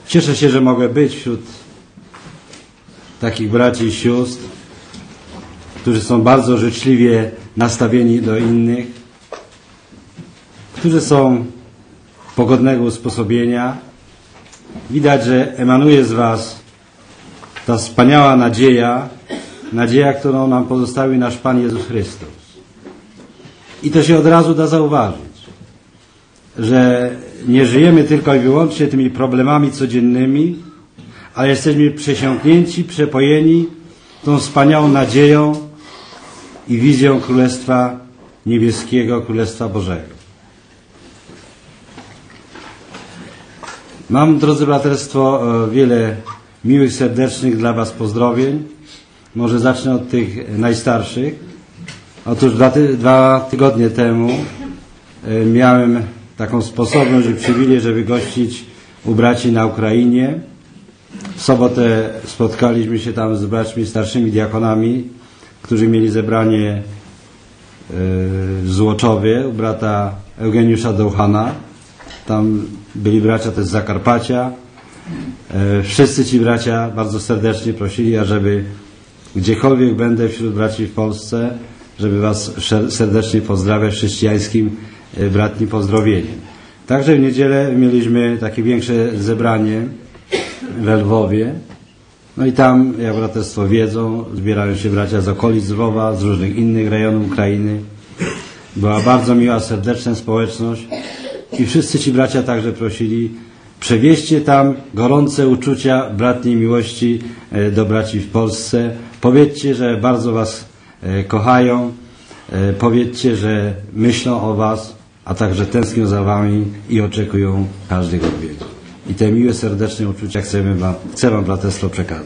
Cieszę się, że mogę być wśród takich braci i sióstr, którzy są bardzo życzliwie nastawieni do innych, którzy są pogodnego usposobienia. Widać, że emanuje z was ta wspaniała nadzieja, którą nam pozostawił nasz Pan Jezus Chrystus. I to się od razu da zauważyć, że nie żyjemy tylko i wyłącznie tymi problemami codziennymi, ale jesteśmy przesiąknięci, przepojeni tą wspaniałą nadzieją i wizją Królestwa Niebieskiego, Królestwa Bożego. Mam, drodzy braterstwo, wiele miłych, serdecznych dla was pozdrowień. Może zacznę od tych najstarszych. Otóż 2 tygodnie temu miałem taką sposobność i przywilej, żeby gościć u braci na Ukrainie. W sobotę spotkaliśmy się tam z braćmi starszymi diakonami, którzy mieli zebranie w Złoczowie u brata Eugeniusza Dołchana. Tam byli bracia też z Zakarpacia. Wszyscy ci bracia bardzo serdecznie prosili, ażeby gdziekolwiek będę wśród braci w Polsce, żeby was serdecznie pozdrawiać chrześcijańskim bratnim pozdrowieniem. Także w niedzielę mieliśmy takie większe zebranie we Lwowie. No i tam, jak braterstwo wiedzą, zbierają się bracia z okolic Lwowa, z różnych innych rejonów Ukrainy. Była bardzo miła, serdeczna społeczność i wszyscy ci bracia także prosili: przewieźcie tam gorące uczucia bratniej miłości do braci w Polsce. Powiedzcie, że bardzo was kochają. Powiedzcie, że myślą o was, a także tęsknią za wami i oczekują każdego odwiedzin. I te miłe, serdeczne uczucia chcę wam braterstwo przekazać.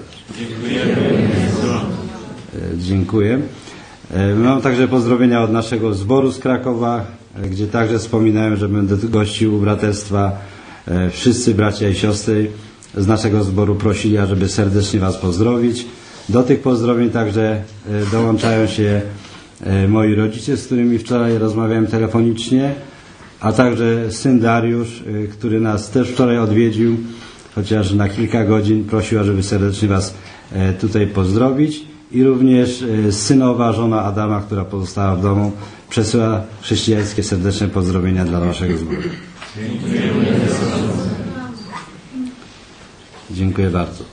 Dziękuję. Mam także pozdrowienia od naszego zboru z Krakowa, gdzie także wspominałem, że będę gościł u braterstwa. Wszyscy bracia i siostry z naszego zboru prosili, ażeby serdecznie was pozdrowić. Do tych pozdrowień także dołączają się moi rodzice, z którymi wczoraj rozmawiałem telefonicznie, a także syn Dariusz, który nas też wczoraj odwiedził, chociaż na kilka godzin prosił, ażeby serdecznie was tutaj pozdrowić. I również synowa, żona Adama, która pozostała w domu, przesyła chrześcijańskie serdeczne pozdrowienia dla naszego zboru. Dziękuję bardzo.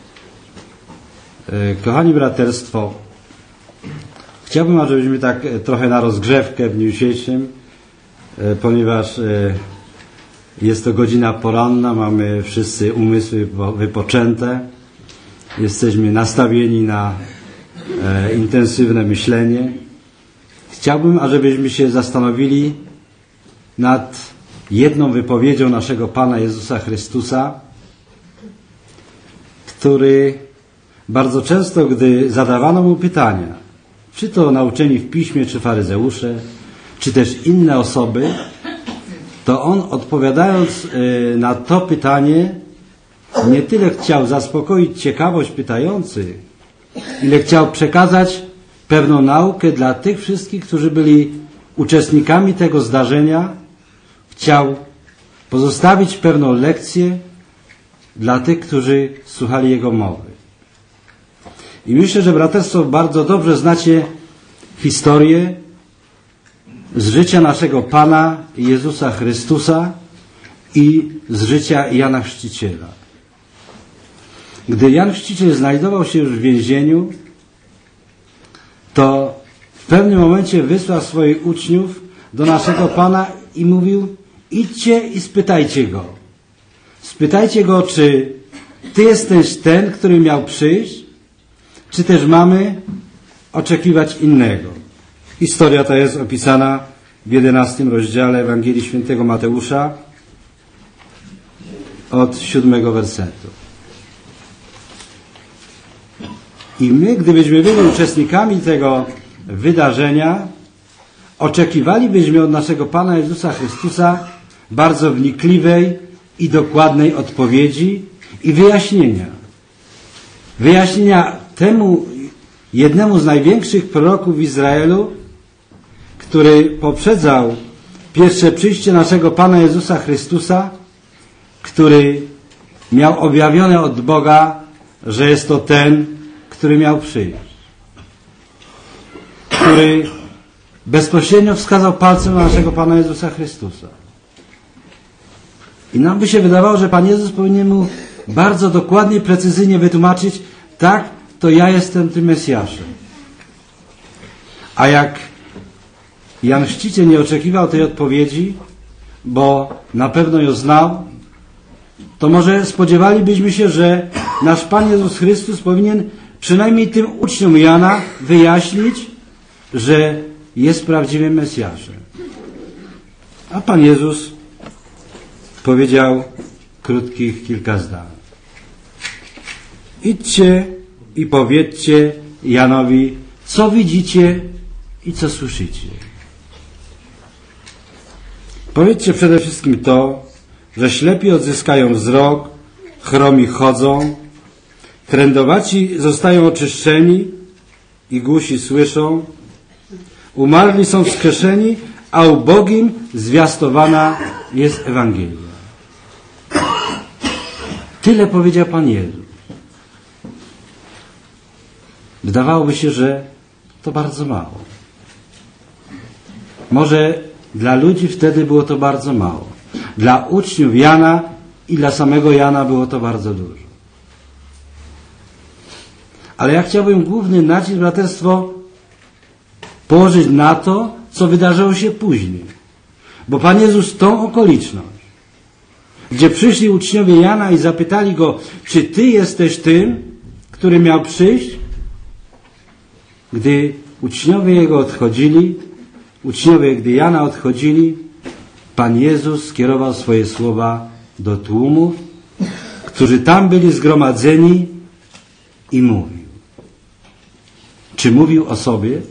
Kochani braterstwo, chciałbym, ażebyśmy tak trochę na rozgrzewkę w dniu dzisiejszym, ponieważ jest to godzina poranna, mamy wszyscy umysły wypoczęte, jesteśmy nastawieni na intensywne myślenie. Chciałbym, ażebyśmy się zastanowili nad jedną wypowiedzią naszego Pana Jezusa Chrystusa, który bardzo często, gdy zadawano mu pytania, czy to nauczeni w piśmie, czy faryzeusze, czy też inne osoby, to on, odpowiadając na to pytanie, nie tyle chciał zaspokoić ciekawość pytających, ile chciał przekazać pewną naukę dla tych wszystkich, którzy byli uczestnikami tego zdarzenia. Chciał pozostawić pewną lekcję dla tych, którzy słuchali jego mowy. I myślę, że braterstwo bardzo dobrze znacie historię z życia naszego Pana Jezusa Chrystusa i z życia Jana Chrzciciela. Gdy Jan Chrzciciel znajdował się już w więzieniu, to w pewnym momencie wysłał swoich uczniów do naszego Pana i mówił: idźcie i spytajcie Go. Spytajcie Go, czy Ty jesteś ten, który miał przyjść, czy też mamy oczekiwać innego. Historia ta jest opisana w 11 rozdziale Ewangelii Świętego Mateusza od 7 wersetu. I my, gdybyśmy byli uczestnikami tego wydarzenia, oczekiwalibyśmy od naszego Pana Jezusa Chrystusa bardzo wnikliwej i dokładnej odpowiedzi i wyjaśnienia. Wyjaśnienia temu jednemu z największych proroków w Izraelu, który poprzedzał pierwsze przyjście naszego Pana Jezusa Chrystusa, który miał objawione od Boga, że jest to ten, który miał przyjść. Który bezpośrednio wskazał palcem na naszego Pana Jezusa Chrystusa. I nam by się wydawało, że Pan Jezus powinien mu bardzo dokładnie, precyzyjnie wytłumaczyć: tak, to ja jestem tym Mesjaszem. A jak Jan Chrzciciel nie oczekiwał tej odpowiedzi, bo na pewno ją znał, to może spodziewalibyśmy się, że nasz Pan Jezus Chrystus powinien przynajmniej tym uczniom Jana wyjaśnić, że jest prawdziwym Mesjaszem. A Pan Jezus powiedział krótkich kilka zdań. Idźcie i powiedzcie Janowi, co widzicie i co słyszycie. Powiedzcie przede wszystkim to, że ślepi odzyskają wzrok, chromi chodzą, trędowaci zostają oczyszczeni i głusi słyszą, umarli są wskrzeszeni, a ubogim zwiastowana jest Ewangelia. Tyle powiedział Pan Jezus. Wydawałoby się, że to bardzo mało. Może dla ludzi wtedy było to bardzo mało. Dla uczniów Jana i dla samego Jana było to bardzo dużo. Ale ja chciałbym główny nacisk, braterstwo, położyć na to, co wydarzyło się później. Bo Pan Jezus tą okoliczność, gdzie przyszli uczniowie Jana i zapytali go, czy Ty jesteś tym, który miał przyjść? Gdy uczniowie Jego odchodzili, gdy Jana odchodzili, Pan Jezus skierował swoje słowa do tłumów, którzy tam byli zgromadzeni i mówił. Czy mówił o sobie?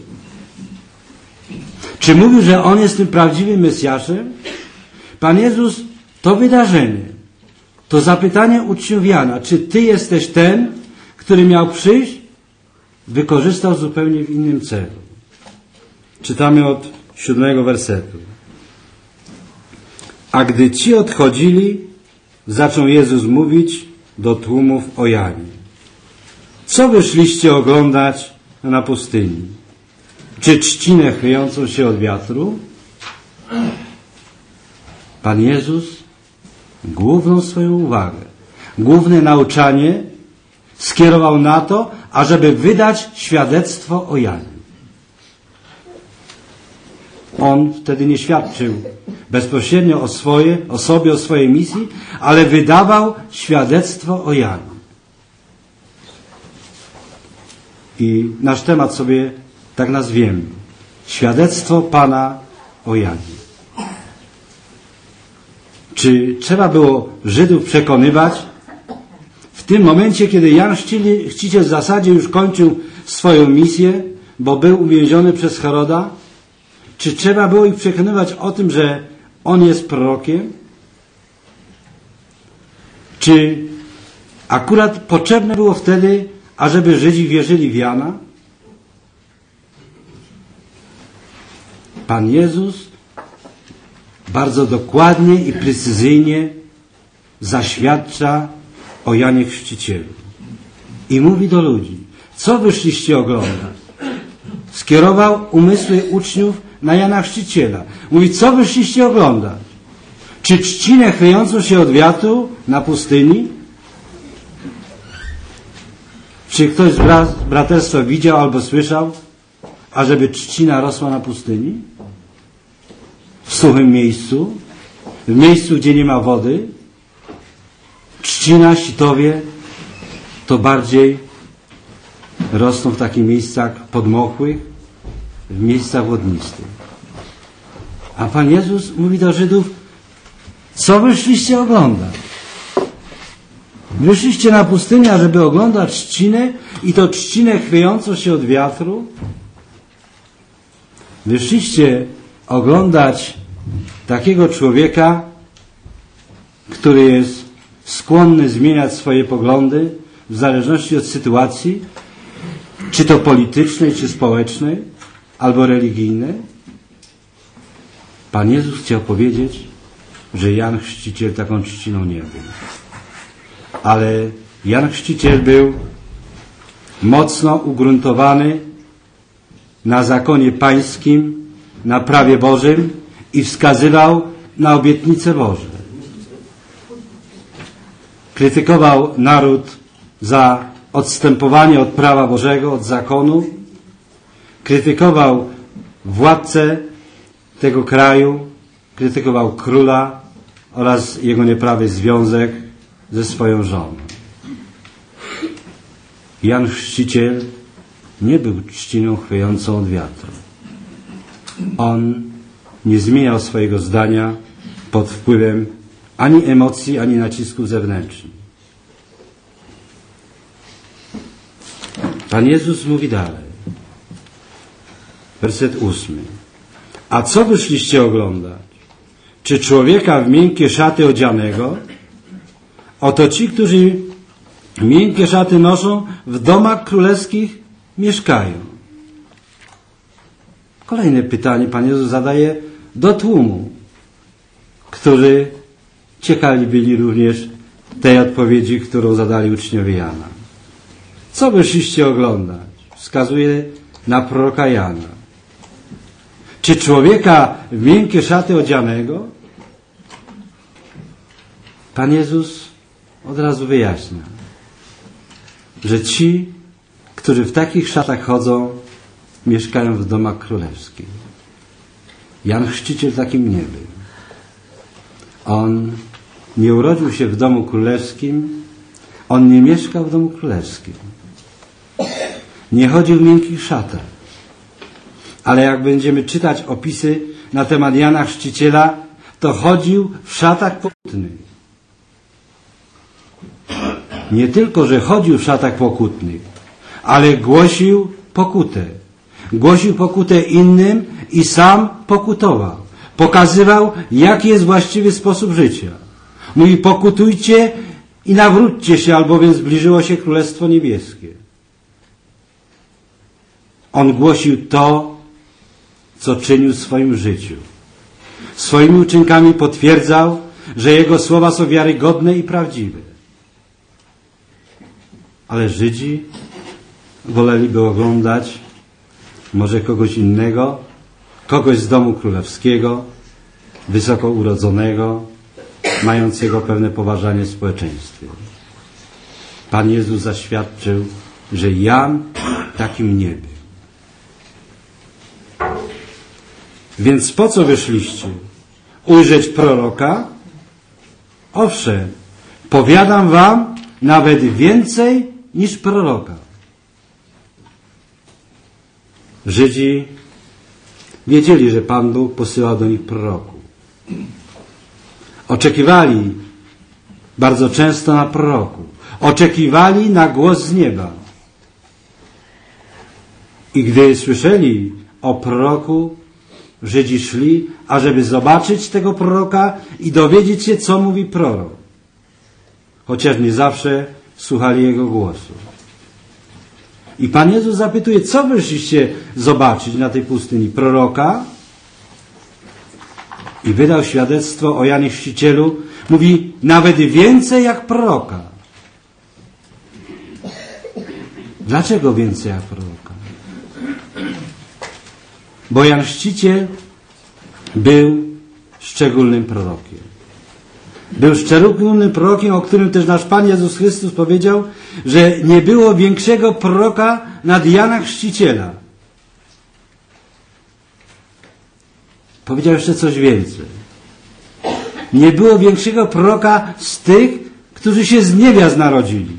Czy mówił, że On jest tym prawdziwym Mesjaszem? Pan Jezus to wydarzenie, to zapytanie uczniów Jana, czy Ty jesteś ten, który miał przyjść, wykorzystał zupełnie w innym celu. Czytamy od 7 wersetu. A gdy ci odchodzili, zaczął Jezus mówić do tłumów o Janie. Co wyszliście oglądać na pustyni? Czy trzcinę chwiejącą się od wiatru? Pan Jezus główną swoją uwagę, główne nauczanie skierował na to, ażeby wydać świadectwo o Janie. On wtedy nie świadczył bezpośrednio o sobie, o swojej misji, ale wydawał świadectwo o Janie. I nasz temat sobie tak nazwiemy. Świadectwo Pana o Janie. Czy trzeba było Żydów przekonywać? W tym momencie, kiedy Jan Chrzciciel w zasadzie już kończył swoją misję, bo był uwięziony przez Heroda, czy trzeba było ich przekonywać o tym, że on jest prorokiem? Czy akurat potrzebne było wtedy, ażeby Żydzi wierzyli w Jana? Pan Jezus bardzo dokładnie i precyzyjnie zaświadcza o Janie Chrzcicielu. I mówi do ludzi, co wyszliście oglądać? Skierował umysły uczniów na Jana Chrzciciela. Mówi, co wyszliście oglądać? Czy trzcinę chwiejącą się od wiatru na pustyni? Czy ktoś z braterstwa widział albo słyszał, ażeby trzcina rosła na pustyni? W suchym miejscu? W miejscu, gdzie nie ma wody? Trzcina, sitowie to bardziej rosną w takich miejscach podmokłych, w miejscach wodnistych. A Pan Jezus mówi do Żydów, co wyszliście oglądać? Wyszliście na pustynię, żeby oglądać trzcinę i to trzcinę chwiejącą się od wiatru? Wyszliście oglądać takiego człowieka, który jest skłonny zmieniać swoje poglądy w zależności od sytuacji, czy to politycznej, czy społecznej, albo religijnej? Pan Jezus chciał powiedzieć, że Jan Chrzciciel taką trzciną nie był. Ale Jan Chrzciciel był mocno ugruntowany na zakonie pańskim, na prawie Bożym i wskazywał na obietnice Boże. Krytykował naród za odstępowanie od prawa Bożego, od zakonu. Krytykował władcę tego kraju, krytykował króla oraz jego nieprawy związek ze swoją żoną. Jan Chrzciciel nie był trzciną chwiejącą od wiatru. On nie zmieniał swojego zdania pod wpływem ani emocji, ani nacisków zewnętrznych. Pan Jezus mówi dalej. Werset 8. A co wyszliście oglądać? Czy człowieka w miękkie szaty odzianego? Oto ci, którzy miękkie szaty noszą, w domach królewskich mieszkają. Kolejne pytanie Pan Jezus zadaje do tłumu, którzy ciekawi byli również tej odpowiedzi, którą zadali uczniowie Jana. Co wyszliście oglądać? Wskazuje na proroka Jana. Czy człowieka w miękkie szaty odzianego? Pan Jezus od razu wyjaśnia, że ci, którzy w takich szatach chodzą, mieszkają w domach królewskich. Jan Chrzciciel takim nie był. On nie urodził się w domu królewskim, on nie mieszkał w domu królewskim. Nie chodził w miękkich szatach. Ale jak będziemy czytać opisy na temat Jana Chrzciciela, to chodził w szatach pokutnych. Nie tylko, że chodził w szatach pokutnych, ale głosił pokutę. Głosił pokutę innym i sam pokutował. Pokazywał, jaki jest właściwy sposób życia. Mówi, pokutujcie i nawróćcie się, albowiem zbliżyło się Królestwo Niebieskie. On głosił to, co czynił w swoim życiu. Swoimi uczynkami potwierdzał, że jego słowa są wiarygodne i prawdziwe. Ale Żydzi woleliby oglądać może kogoś innego, kogoś z domu królewskiego, wysoko urodzonego, mającego pewne poważanie w społeczeństwie. Pan Jezus zaświadczył, że Jan takim nie był. Więc po co wyszliście? Ujrzeć proroka? Owszem, powiadam wam nawet więcej niż proroka. Żydzi wiedzieli, że Pan Bóg posyłał do nich proroków. Oczekiwali bardzo często na proroków. Oczekiwali na głos z nieba. I gdy słyszeli o proroku, Żydzi szli, ażeby zobaczyć tego proroka i dowiedzieć się, co mówi prorok. Chociaż nie zawsze słuchali jego głosu. I Pan Jezus zapytuje, co wyszliście zobaczyć na tej pustyni? Proroka? I wydał świadectwo o Janie Chrzcicielu. Mówi, nawet więcej jak proroka. Dlaczego więcej jak proroka? Bo Jan Chrzciciel był szczególnym prorokiem. Był szczególnym prorokiem, o którym też nasz Pan Jezus Chrystus powiedział, że nie było większego proroka nad Jana Chrzciciela. Powiedział jeszcze coś więcej. Nie było większego proroka z tych, którzy się z niewiast narodzili.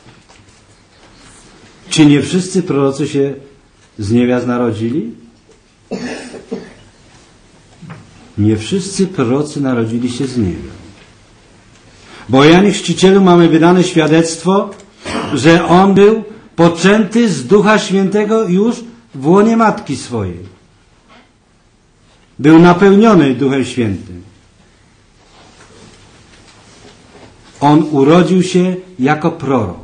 Czy nie wszyscy prorocy się z niewiast narodzili? Nie wszyscy prorocy narodzili się z niewiast. Bo o Janie Chrzcicielu mamy wydane świadectwo, że on był poczęty z Ducha Świętego już w łonie matki swojej. Był napełniony Duchem Świętym. On urodził się jako prorok.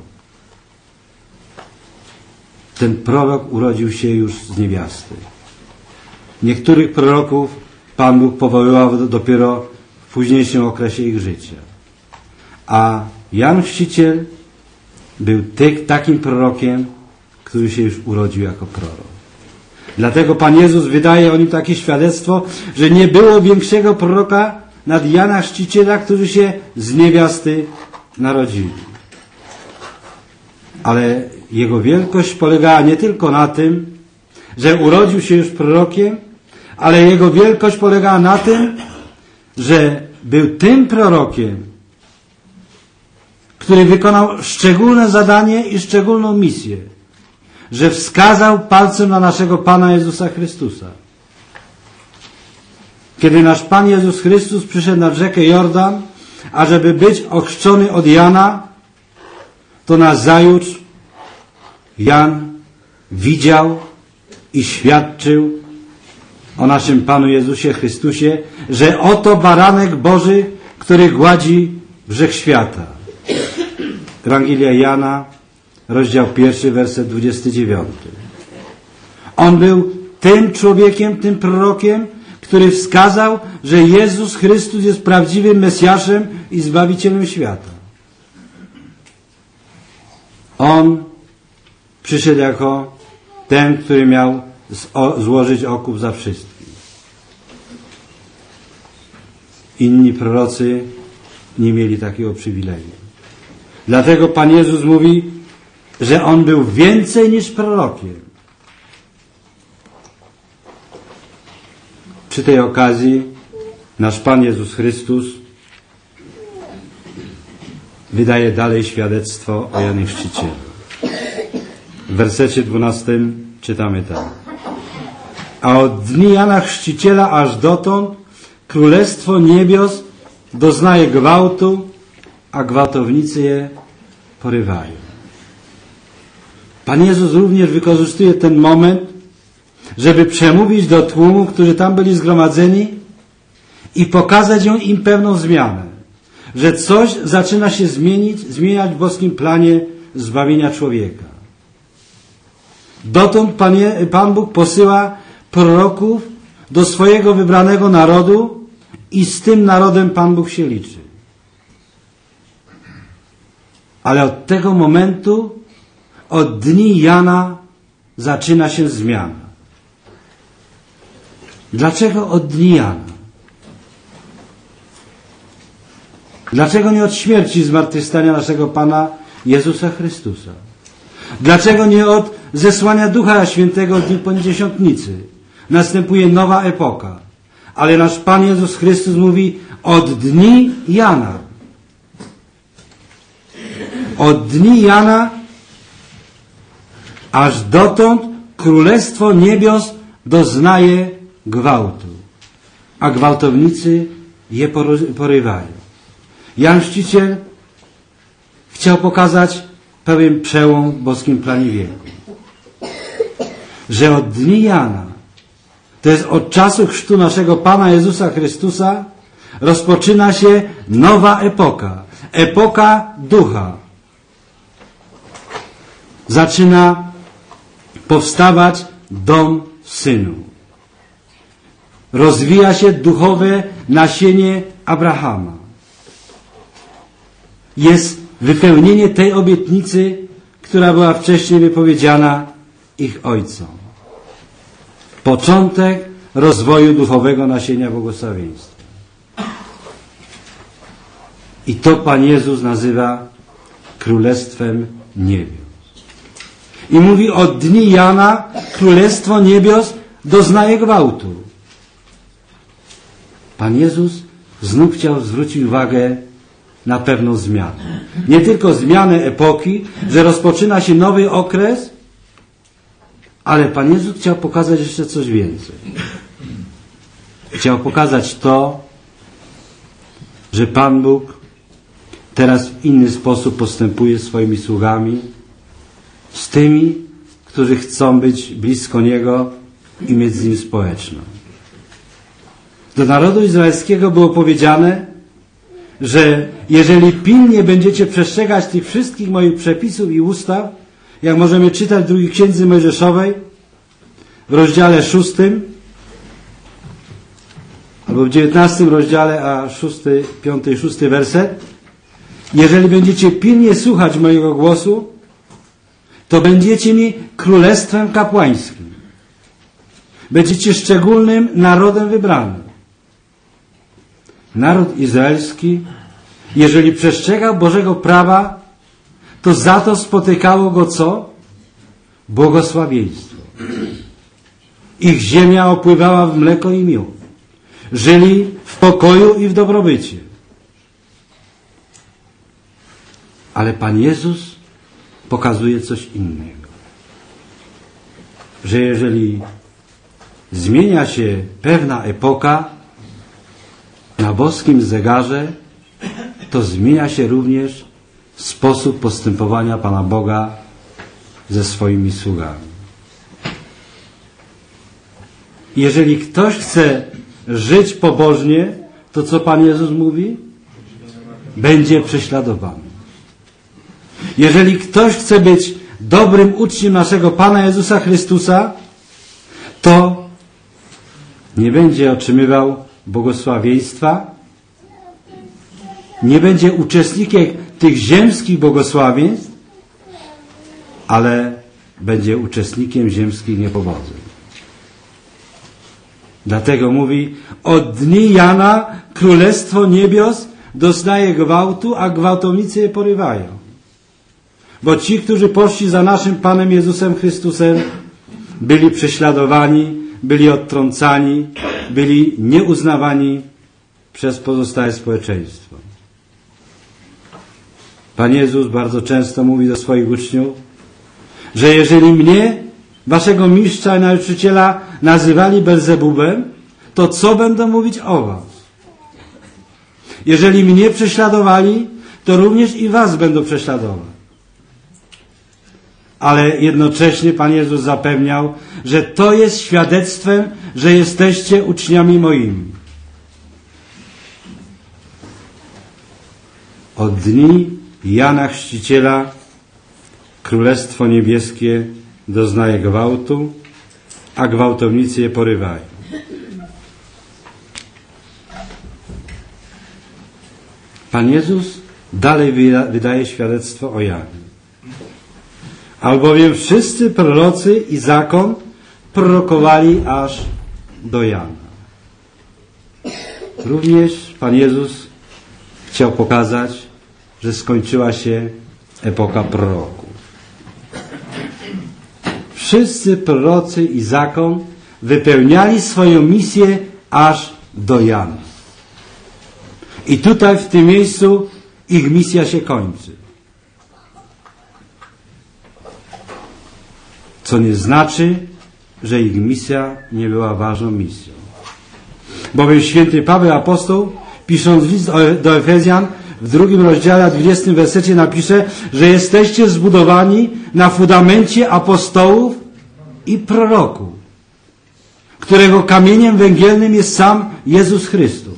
Ten prorok urodził się już z niewiasty. Niektórych proroków Pan Bóg powoływał dopiero w późniejszym okresie ich życia. A Jan Chrzciciel był takim prorokiem, który się już urodził jako prorok. Dlatego Pan Jezus wydaje o nim takie świadectwo, że nie było większego proroka nad Jana Chrzciciela, którzy się z niewiasty narodzili. Ale jego wielkość polegała nie tylko na tym, że urodził się już prorokiem, ale jego wielkość polegała na tym, że był tym prorokiem, który wykonał szczególne zadanie i szczególną misję, że wskazał palcem na naszego Pana Jezusa Chrystusa. Kiedy nasz Pan Jezus Chrystus przyszedł nad rzekę Jordan, ażeby być ochrzczony od Jana, to nazajutrz Jan widział i świadczył o naszym Panu Jezusie Chrystusie, że oto baranek Boży, który gładzi grzech świata. Ewangelia Jana, rozdział 1, werset 29. On był tym człowiekiem, tym prorokiem, który wskazał, że Jezus Chrystus jest prawdziwym Mesjaszem i Zbawicielem świata. On przyszedł jako ten, który miał złożyć okup za wszystkich. Inni prorocy nie mieli takiego przywileju. Dlatego Pan Jezus mówi, że On był więcej niż prorokiem. Przy tej okazji nasz Pan Jezus Chrystus wydaje dalej świadectwo o Janie Chrzcicielu. W wersecie 12 czytamy tak. A od dni Jana Chrzciciela aż dotąd Królestwo Niebios doznaje gwałtu, a gwałtownicy je porywają. Pan Jezus również wykorzystuje ten moment, żeby przemówić do tłumu, którzy tam byli zgromadzeni i pokazać im pewną zmianę. Że coś zaczyna się zmieniać w boskim planie zbawienia człowieka. Dotąd Pan Bóg posyła proroków do swojego wybranego narodu i z tym narodem Pan Bóg się liczy. Ale od tego momentu, od dni Jana zaczyna się zmiana. Dlaczego od dni Jana? Dlaczego nie od śmierci i zmartwychwstania naszego Pana Jezusa Chrystusa? Dlaczego nie od zesłania Ducha Świętego w dniu Pięćdziesiątnicy? Następuje nowa epoka. Ale nasz Pan Jezus Chrystus mówi od dni Jana. Od dni Jana aż dotąd Królestwo Niebios doznaje gwałtu, a gwałtownicy je porywają. Jan Chrzciciel chciał pokazać pewien przełom w boskim planie wieku. Że od dni Jana, to jest od czasu chrztu naszego Pana Jezusa Chrystusa, rozpoczyna się nowa epoka. Epoka Ducha. Zaczyna powstawać dom Synu. Rozwija się duchowe nasienie Abrahama. Jest wypełnienie tej obietnicy, która była wcześniej wypowiedziana ich ojcom. Początek rozwoju duchowego nasienia błogosławieństwa. I to Pan Jezus nazywa Królestwem Niebios. I mówi, od dni Jana Królestwo Niebios doznaje gwałtu. Pan Jezus znów chciał zwrócić uwagę na pewną zmianę. Nie tylko zmianę epoki, że rozpoczyna się nowy okres, ale Pan Jezus chciał pokazać jeszcze coś więcej. Chciał pokazać to, że Pan Bóg teraz w inny sposób postępuje z swoimi sługami, z tymi, którzy chcą być blisko Niego i mieć z Nim społeczność. Do narodu izraelskiego było powiedziane, że jeżeli pilnie będziecie przestrzegać tych wszystkich moich przepisów i ustaw, jak możemy czytać w drugiej Księdze Mojżeszowej, w rozdziale 6, albo w 19 rozdziale, a 5 i 6 werset, jeżeli będziecie pilnie słuchać mojego głosu, to będziecie mi królestwem kapłańskim. Będziecie szczególnym narodem wybranym. Naród izraelski, jeżeli przestrzegał Bożego prawa, to za to spotykało go co? Błogosławieństwo. Ich ziemia opływała w mleko i miód. Żyli w pokoju i w dobrobycie. Ale Pan Jezus pokazuje coś innego. Że jeżeli zmienia się pewna epoka na boskim zegarze, to zmienia się również sposób postępowania Pana Boga ze swoimi sługami. Jeżeli ktoś chce żyć pobożnie, to co Pan Jezus mówi? Będzie prześladowany. Jeżeli ktoś chce być dobrym uczniem naszego Pana Jezusa Chrystusa, to nie będzie otrzymywał błogosławieństwa, nie będzie uczestnikiem tych ziemskich błogosławieństw, ale będzie uczestnikiem ziemskich niepowodzeń. Dlatego mówi, od dni Jana Królestwo Niebios doznaje gwałtu, a gwałtownicy je porywają. Bo ci, którzy poszli za naszym Panem Jezusem Chrystusem, byli prześladowani, byli odtrącani, byli nieuznawani przez pozostałe społeczeństwo. Pan Jezus bardzo często mówi do swoich uczniów, że jeżeli mnie, waszego mistrza i nauczyciela, nazywali Belzebubem, to co będą mówić o was? Jeżeli mnie prześladowali, to również i was będą prześladować. Ale jednocześnie Pan Jezus zapewniał, że to jest świadectwem, że jesteście uczniami moimi. Od dni Jana Chrzciciela Królestwo Niebieskie doznaje gwałtu, a gwałtownicy je porywają. Pan Jezus dalej wydaje świadectwo o Janie. Albowiem wszyscy prorocy i zakon prorokowali aż do Jana. Również Pan Jezus chciał pokazać, że skończyła się epoka proroków. Wszyscy prorocy i zakon wypełniali swoją misję aż do Jana. I tutaj w tym miejscu ich misja się kończy. Co nie znaczy, że ich misja nie była ważną misją. Bowiem święty Paweł Apostoł, pisząc list do Efezjan, w 2 rozdziale, 20 wersecie napisze, że jesteście zbudowani na fundamencie apostołów i proroków, którego kamieniem węgielnym jest sam Jezus Chrystus.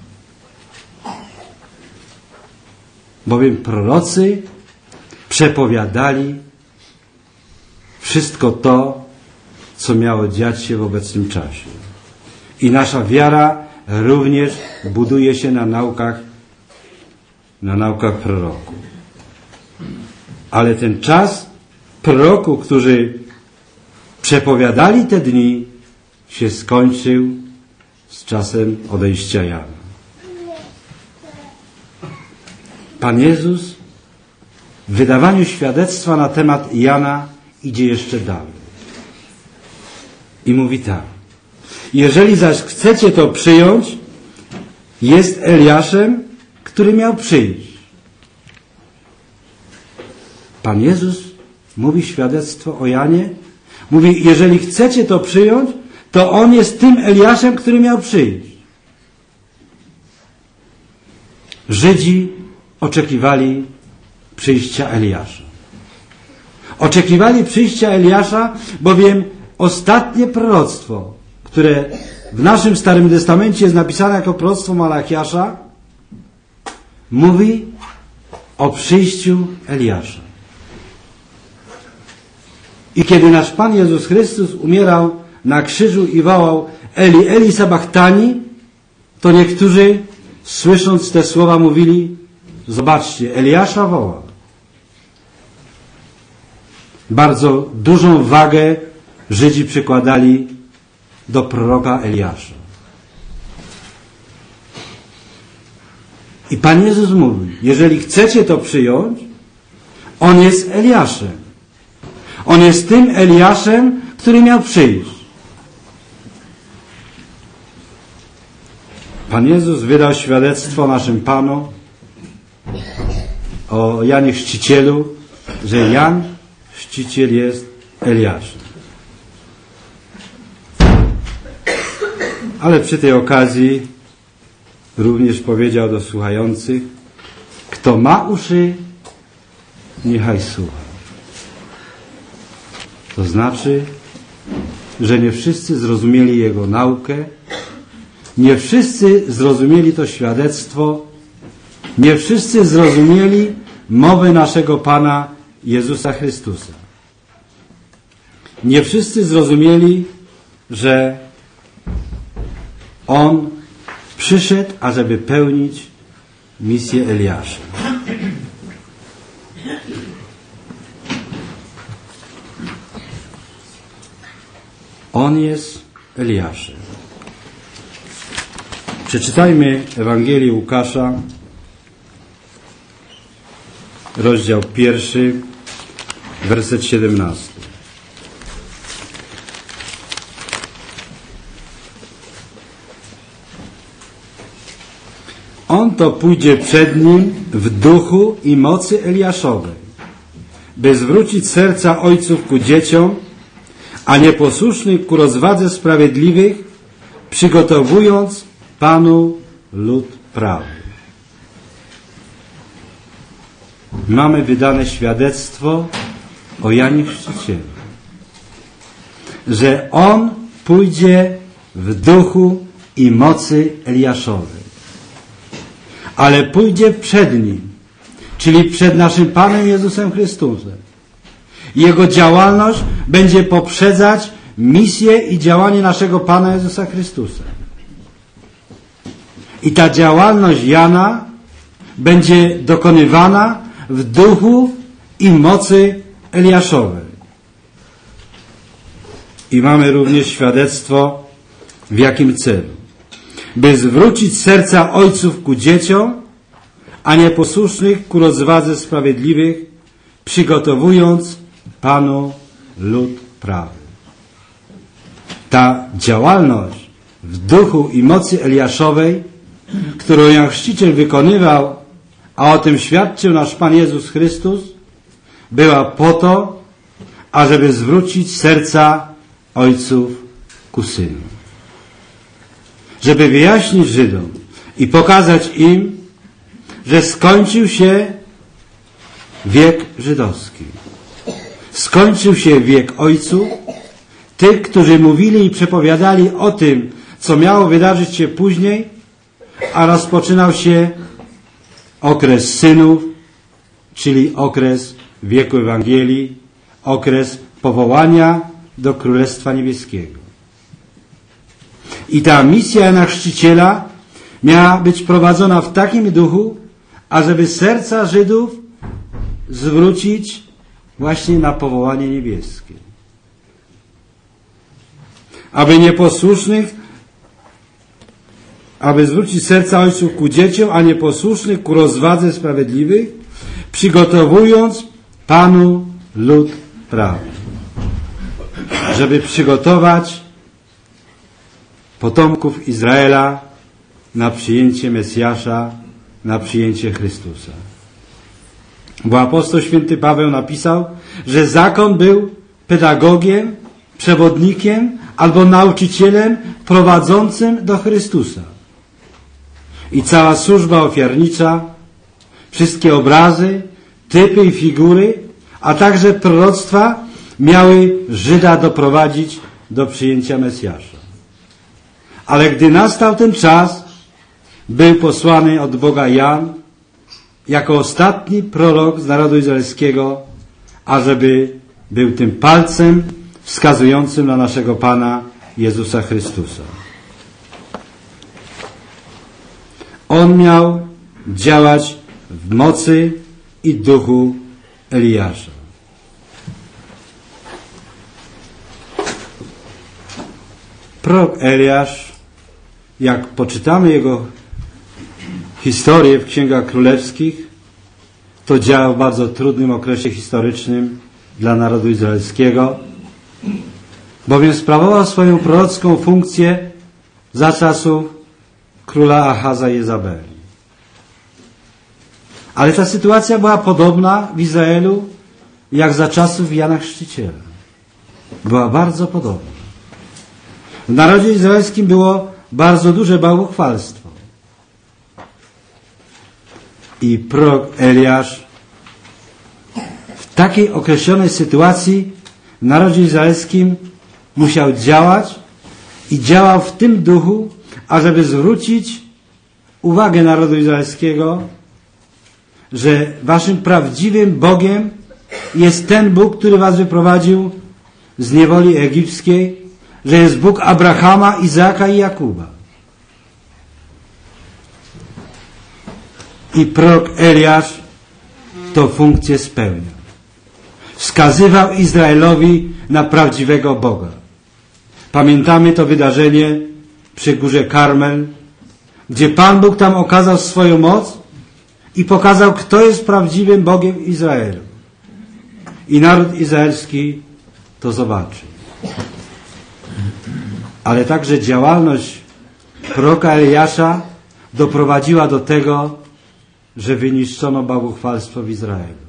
Bowiem prorocy przepowiadali wszystko to, co miało dziać się w obecnym czasie. I nasza wiara również buduje się na naukach proroków. Ale ten czas proroków, którzy przepowiadali te dni, się skończył z czasem odejścia Jana. Pan Jezus w wydawaniu świadectwa na temat Jana idzie jeszcze dalej. I mówi tak. Jeżeli zaś chcecie to przyjąć, jest Eliaszem, który miał przyjść. Pan Jezus mówi świadectwo o Janie. Mówi, jeżeli chcecie to przyjąć, to on jest tym Eliaszem, który miał przyjść. Żydzi oczekiwali przyjścia Eliasza. Oczekiwali przyjścia Eliasza, bowiem ostatnie proroctwo, które w naszym Starym Testamencie jest napisane jako proroctwo Malachiasza, mówi o przyjściu Eliasza. I kiedy nasz Pan Jezus Chrystus umierał na krzyżu i wołał Eli, Eli sabachthani, to niektórzy, słysząc te słowa, mówili, zobaczcie, Eliasza woła. Bardzo dużą wagę Żydzi przykładali do proroka Eliasza. I Pan Jezus mówi, jeżeli chcecie to przyjąć, On jest Eliaszem. On jest tym Eliaszem, który miał przyjść. Pan Jezus wydał świadectwo naszym Panu o Janie Chrzcicielu, że Jan Chrzciciel jest Eliaszem. Ale przy tej okazji również powiedział do słuchających, kto ma uszy, niechaj słucha. To znaczy, że nie wszyscy zrozumieli Jego naukę, nie wszyscy zrozumieli to świadectwo, nie wszyscy zrozumieli mowę naszego Pana Jezusa Chrystusa. Nie wszyscy zrozumieli, że On przyszedł, ażeby pełnić misję Eliasza. On jest Eliaszem. Przeczytajmy Ewangelię Łukasza, rozdział 1, werset 17. On to pójdzie przed nim w duchu i mocy Eliaszowej, by zwrócić serca ojców ku dzieciom, a nieposłusznych ku rozwadze sprawiedliwych, przygotowując Panu lud prawy. Mamy wydane świadectwo o Janie Chrzcicielu, że On pójdzie w duchu i mocy Eliaszowej. Ale pójdzie przed Nim, czyli przed naszym Panem Jezusem Chrystusem. Jego działalność będzie poprzedzać misję i działanie naszego Pana Jezusa Chrystusa. I ta działalność Jana będzie dokonywana w duchu i mocy Eliaszowej. I mamy również świadectwo, w jakim celu. By zwrócić serca ojców ku dzieciom, a nieposłusznych ku rozwadze sprawiedliwych, przygotowując Panu lud prawy. Ta działalność w duchu i mocy Eliaszowej, którą Jan Chrzciciel wykonywał, a o tym świadczył nasz Pan Jezus Chrystus, była po to, ażeby zwrócić serca ojców ku synom. Żeby wyjaśnić Żydom i pokazać im, że skończył się wiek żydowski. Skończył się wiek ojców, tych, którzy mówili i przepowiadali o tym, co miało wydarzyć się później, a rozpoczynał się okres synów, czyli okres wieku Ewangelii, okres powołania do Królestwa Niebieskiego. I ta misja Jana Chrzciciela miała być prowadzona w takim duchu, ażeby serca Żydów zwrócić właśnie na powołanie niebieskie. Aby zwrócić serca ojców ku dzieciom, a nieposłusznych ku rozwadze sprawiedliwych, przygotowując Panu lud prawy. Żeby przygotować potomków Izraela na przyjęcie Mesjasza, na przyjęcie Chrystusa. Bo apostoł święty Paweł napisał, że zakon był pedagogiem, przewodnikiem albo nauczycielem prowadzącym do Chrystusa. I cała służba ofiarnicza, wszystkie obrazy, typy i figury, a także proroctwa miały Żyda doprowadzić do przyjęcia Mesjasza. Ale gdy nastał ten czas, był posłany od Boga Jan jako ostatni prorok z narodu izraelskiego, ażeby był tym palcem wskazującym na naszego Pana Jezusa Chrystusa. On miał działać w mocy i duchu Eliasza. Prorok Eliasz, jak poczytamy jego historię w Księgach Królewskich, to działał w bardzo trudnym okresie historycznym dla narodu izraelskiego, bowiem sprawował swoją prorocką funkcję za czasów króla Achaza i Jezabeli. Ale ta sytuacja była podobna w Izraelu jak za czasów Jana Chrzciciela. Była bardzo podobna. W narodzie izraelskim było bardzo duże bałwochwalstwo. I prorok Eliasz w takiej określonej sytuacji w narodzie izraelskim musiał działać i działał w tym duchu, ażeby zwrócić uwagę narodu izraelskiego, że waszym prawdziwym Bogiem jest ten Bóg, który was wyprowadził z niewoli egipskiej, że jest Bóg Abrahama, Izaaka i Jakuba. I prorok Eliasz tę funkcję spełniał. Wskazywał Izraelowi na prawdziwego Boga. Pamiętamy to wydarzenie przy górze Karmel, gdzie Pan Bóg tam okazał swoją moc i pokazał, kto jest prawdziwym Bogiem Izraelu. I naród izraelski to zobaczył. Ale także działalność proroka Eliasza doprowadziła do tego, że wyniszczono bałwochwalstwo w Izraelu.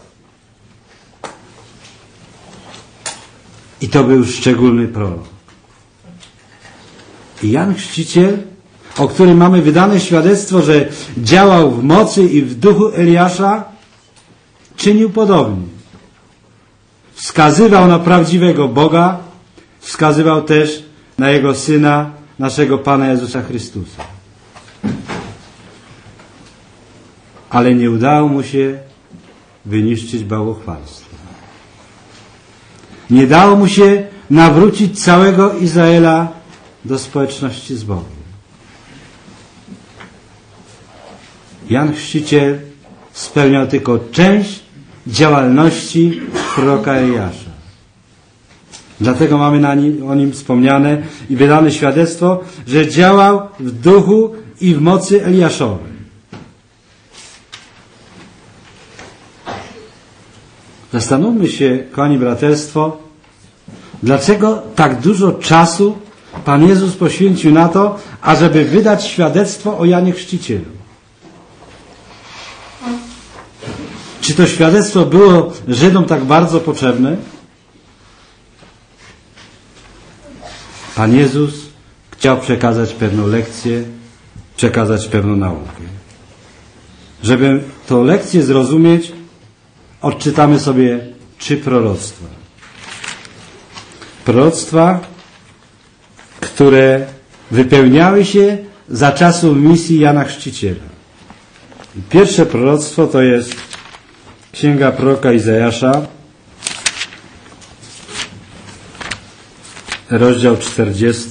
I to był szczególny prorok. I Jan Chrzciciel, o którym mamy wydane świadectwo, że działał w mocy i w duchu Eliasza, czynił podobnie. Wskazywał na prawdziwego Boga, wskazywał też na Jego Syna, naszego Pana Jezusa Chrystusa. Ale nie udało mu się wyniszczyć bałwochwalstwa. Nie dało mu się nawrócić całego Izraela do społeczności z Bogiem. Jan Chrzciciel spełniał tylko część działalności proroka Eliasza. Dlatego mamy o nim wspomniane i wydane świadectwo, że działał w duchu i w mocy Eliaszowej. Zastanówmy się, kochani braterstwo, dlaczego tak dużo czasu Pan Jezus poświęcił na to, ażeby wydać świadectwo o Janie Chrzcicielu. Czy to świadectwo było Żydom tak bardzo potrzebne? Pan Jezus chciał przekazać pewną lekcję, przekazać pewną naukę. Żeby tę lekcję zrozumieć, odczytamy sobie 3 proroctwa. Proroctwa, które wypełniały się za czasów misji Jana Chrzciciela. Pierwsze proroctwo to jest Księga proroka Izajasza, rozdział 40.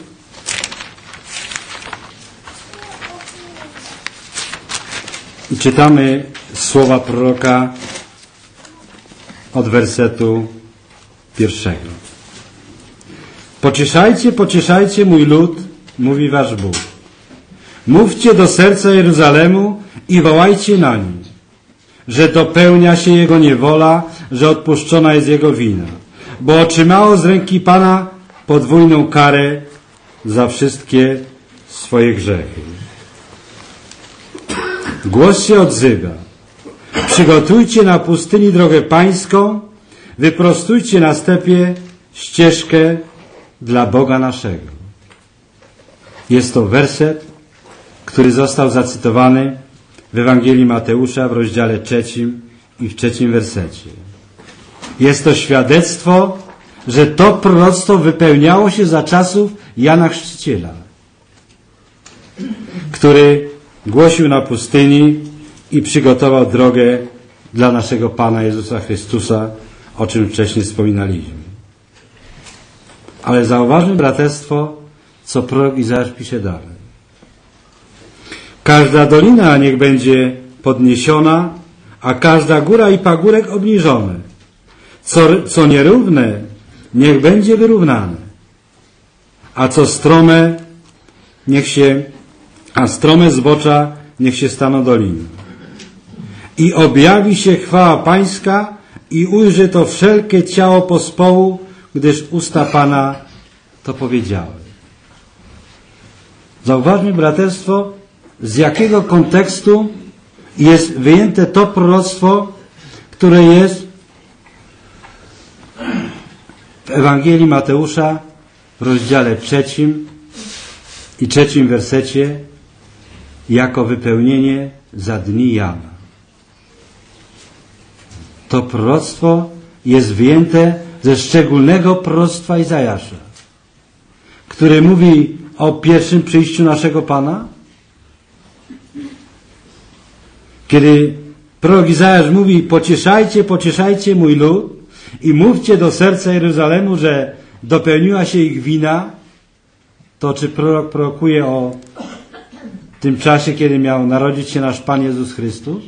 I czytamy słowa proroka od wersetu 1. Pocieszajcie, pocieszajcie mój lud, mówi wasz Bóg. Mówcie do serca Jeruzalemu i wołajcie na nim, że dopełnia się jego niewola, że odpuszczona jest jego wina, bo otrzymało z ręki Pana podwójną karę za wszystkie swoje grzechy. Głos się odzywa. Przygotujcie na pustyni drogę pańską, wyprostujcie na stepie ścieżkę dla Boga naszego. Jest to werset, który został zacytowany w Ewangelii Mateusza w rozdziale 3 i w 3 wersecie. Jest to świadectwo, że to proroctwo wypełniało się za czasów Jana Chrzciciela, który głosił na pustyni i przygotował drogę dla naszego Pana Jezusa Chrystusa, o czym wcześniej wspominaliśmy. Ale zauważmy, braterstwo, co prorok Izajasz pisze dalej. Każda dolina niech będzie podniesiona, a każda góra i pagórek obniżony. Co nierówne, niech będzie wyrównane, a co strome, strome zbocza niech się staną doliną. I objawi się chwała Pańska i ujrzy to wszelkie ciało pospołu, gdyż usta Pana to powiedziały. Zauważmy, braterstwo, z jakiego kontekstu jest wyjęte to proroctwo, które jest w Ewangelii Mateusza w rozdziale 3 i 3 wersecie jako wypełnienie za dni Jana. To proroctwo jest wyjęte ze szczególnego proroctwa Izajasza, który mówi o pierwszym przyjściu naszego Pana. Kiedy prorok Izajasz mówi: pocieszajcie, pocieszajcie mój lud i mówcie do serca Jeruzalemu, że dopełniła się ich wina, to czy prorok prorokuje o tym czasie, kiedy miał narodzić się nasz Pan Jezus Chrystus?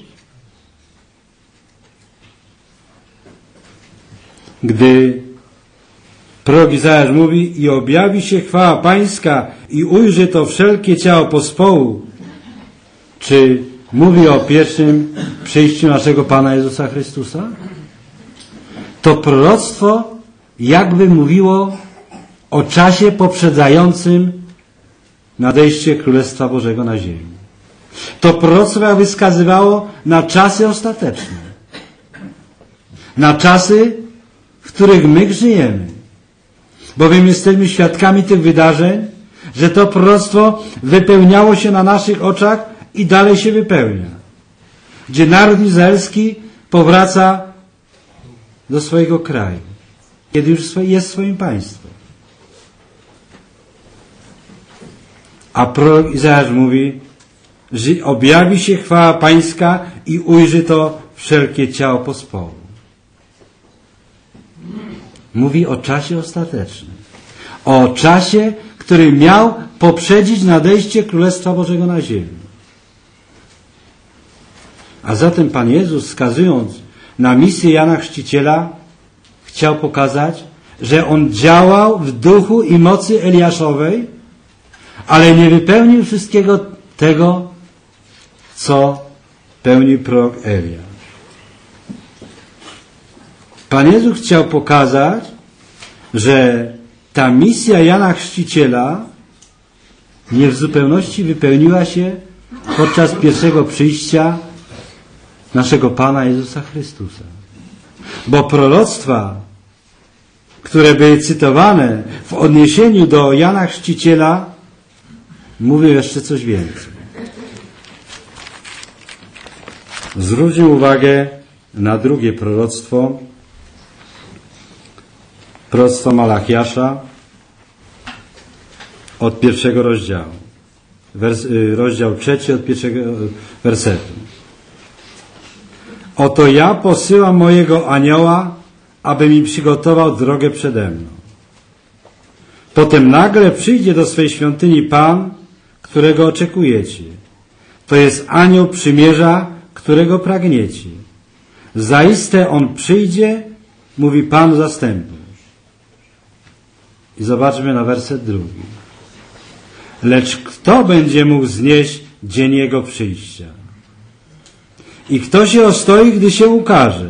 Gdy prorok Izajasz mówi: i objawi się chwała Pańska i ujrzy to wszelkie ciało pospołu, czy mówi o pierwszym przyjściu naszego Pana Jezusa Chrystusa? To proroctwo jakby mówiło o czasie poprzedzającym nadejście Królestwa Bożego na ziemi. To proroctwo jakby wskazywało na czasy ostateczne. Na czasy, w których my żyjemy. Bowiem jesteśmy świadkami tych wydarzeń, że to proroctwo wypełniało się na naszych oczach i dalej się wypełnia. Gdzie naród izraelski powraca do swojego kraju, kiedy już jest swoim państwem. A prorok Izajasz mówi, że objawi się chwała Pańska i ujrzy to wszelkie ciało pospołu. Mówi o czasie ostatecznym. O czasie, który miał poprzedzić nadejście Królestwa Bożego na ziemi. A zatem Pan Jezus, wskazując na misję Jana Chrzciciela, chciał pokazać, że On działał w duchu i mocy Eliaszowej, ale nie wypełnił wszystkiego tego, co pełnił prorok Eliasz. Pan Jezus chciał pokazać, że ta misja Jana Chrzciciela nie w zupełności wypełniła się podczas pierwszego przyjścia naszego Pana Jezusa Chrystusa. Bo proroctwa, które były cytowane w odniesieniu do Jana Chrzciciela, mówią jeszcze coś więcej. Zwróćmy uwagę na drugie proroctwo, proroctwo Malachiasza od 1 rozdziału. Rozdział 3 od 1 wersetu. Oto ja posyłam mojego anioła, aby mi przygotował drogę przede mną. Potem nagle przyjdzie do swej świątyni Pan, którego oczekujecie. To jest anioł przymierza, którego pragniecie. Zaiste on przyjdzie, mówi Pan zastępów. I zobaczmy na werset 2. Lecz kto będzie mógł znieść dzień jego przyjścia? I kto się ostoi, gdy się ukaże?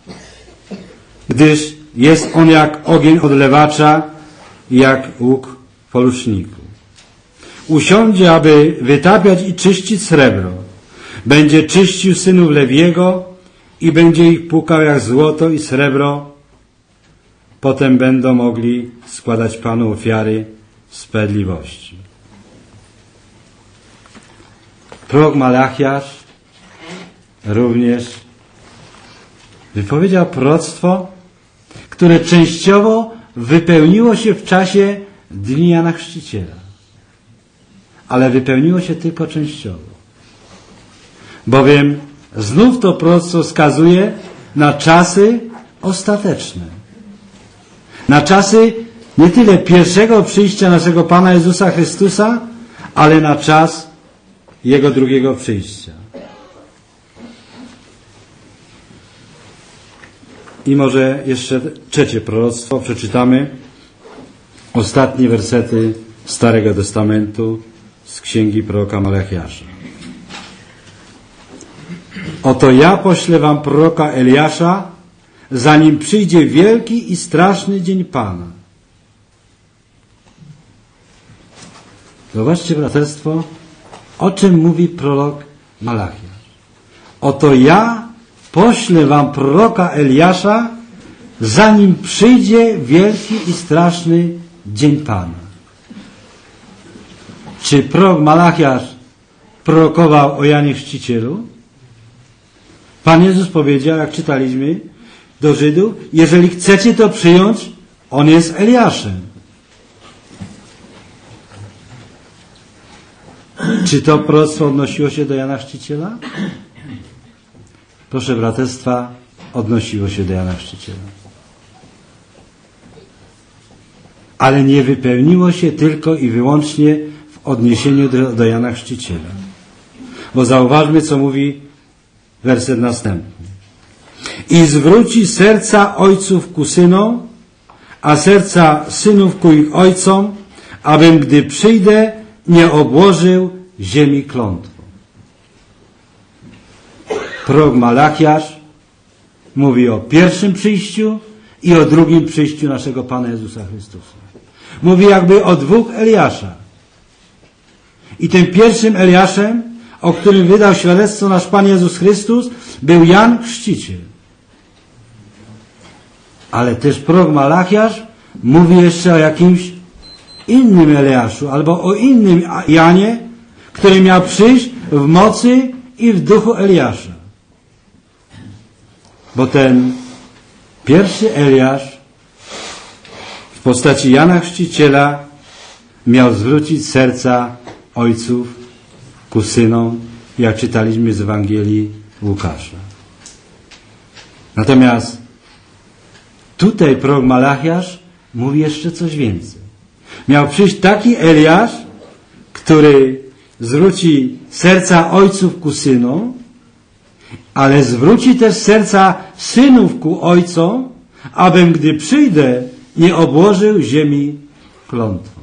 Gdyż jest on jak ogień odlewacza, jak łuk poluszniku. Usiądzie, aby wytapiać i czyścić srebro. Będzie czyścił synów Lewiego i będzie ich płukał jak złoto i srebro. Potem będą mogli składać Panu ofiary sprawiedliwości. Prorok Malachiasz również wypowiedział proroctwo, które częściowo wypełniło się w czasie dni Jana Chrzciciela. Ale wypełniło się tylko częściowo. Bowiem znów to proroctwo wskazuje na czasy ostateczne. Na czasy nie tyle pierwszego przyjścia naszego Pana Jezusa Chrystusa, ale na czas Jego drugiego przyjścia. I może jeszcze trzecie proroctwo przeczytamy. Ostatnie wersety Starego Testamentu z księgi proroka Malachiasza. Oto ja poślę wam proroka Eliasza, zanim przyjdzie wielki i straszny dzień Pana. Zobaczcie, braterstwo, o czym mówi prorok Malachiasz. Oto ja poślę wam proroka Eliasza, zanim przyjdzie wielki i straszny dzień Pana. Czy prorok Malachiasz prorokował o Janie Chrzcicielu? Pan Jezus powiedział, jak czytaliśmy, do Żydów, jeżeli chcecie to przyjąć, on jest Eliaszem. Czy to proroctwo odnosiło się do Jana Chrzciciela? Proszę braterstwa, odnosiło się do Jana Chrzciciela. Ale nie wypełniło się tylko i wyłącznie w odniesieniu do Jana Chrzciciela. Bo zauważmy, co mówi werset następny. I zwróci serca ojców ku synom, a serca synów ku ich ojcom, abym, gdy przyjdę, nie obłożył ziemi klątwą. Prorok Malachiasz mówi o pierwszym przyjściu i o drugim przyjściu naszego Pana Jezusa Chrystusa. Mówi jakby o dwóch Eliaszach. I tym pierwszym Eliaszem, o którym wydał świadectwo nasz Pan Jezus Chrystus, był Jan Chrzciciel. Ale też prorok Malachiasz mówi jeszcze o jakimś innym Eliaszu, albo o innym Janie, który miał przyjść w mocy i w duchu Eliasza. Bo ten pierwszy Eliasz w postaci Jana Chrzciciela miał zwrócić serca ojców ku synom, jak czytaliśmy z Ewangelii Łukasza. Natomiast tutaj prorok Malachiasz mówi jeszcze coś więcej. Miał przyjść taki Eliasz, który zwróci serca ojców ku synom, ale zwróci też serca synów ku ojcom, abym, gdy przyjdę, nie obłożył ziemi klątwą.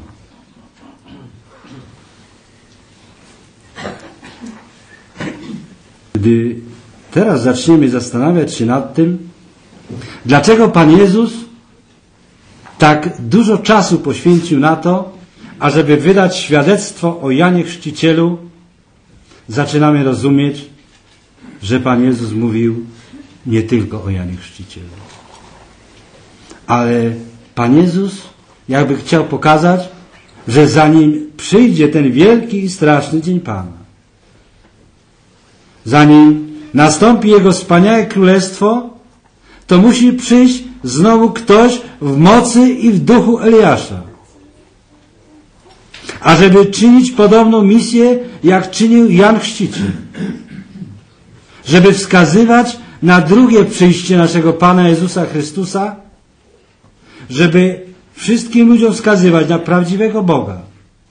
Gdy teraz zaczniemy zastanawiać się nad tym, dlaczego Pan Jezus tak dużo czasu poświęcił na to, ażeby wydać świadectwo o Janie Chrzcicielu, zaczynamy rozumieć, że Pan Jezus mówił nie tylko o Janie Chrzcicielu. Ale Pan Jezus jakby chciał pokazać, że zanim przyjdzie ten wielki i straszny dzień Pana, zanim nastąpi Jego wspaniałe królestwo, to musi przyjść znowu ktoś w mocy i w duchu Eliasza. Ażeby czynić podobną misję, jak czynił Jan Chrzciciel. Żeby wskazywać na drugie przyjście naszego Pana Jezusa Chrystusa, żeby wszystkim ludziom wskazywać na prawdziwego Boga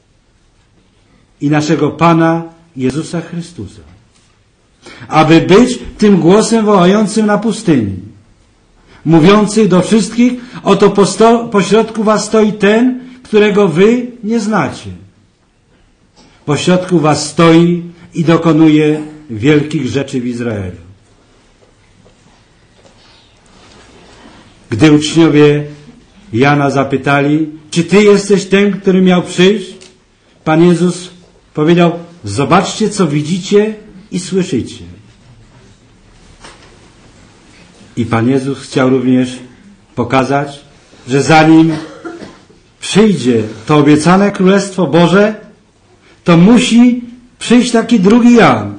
i naszego Pana Jezusa Chrystusa. Aby być tym głosem wołającym na pustyni, mówiących do wszystkich, oto pośrodku was stoi ten, którego wy nie znacie. Pośrodku was stoi i dokonuje wielkich rzeczy w Izraelu. Gdy uczniowie Jana zapytali, czy ty jesteś ten, który miał przyjść? Pan Jezus powiedział, zobaczcie, co widzicie i słyszycie. I Pan Jezus chciał również pokazać, że zanim przyjdzie to obiecane Królestwo Boże, to musi przyjść taki drugi Jan,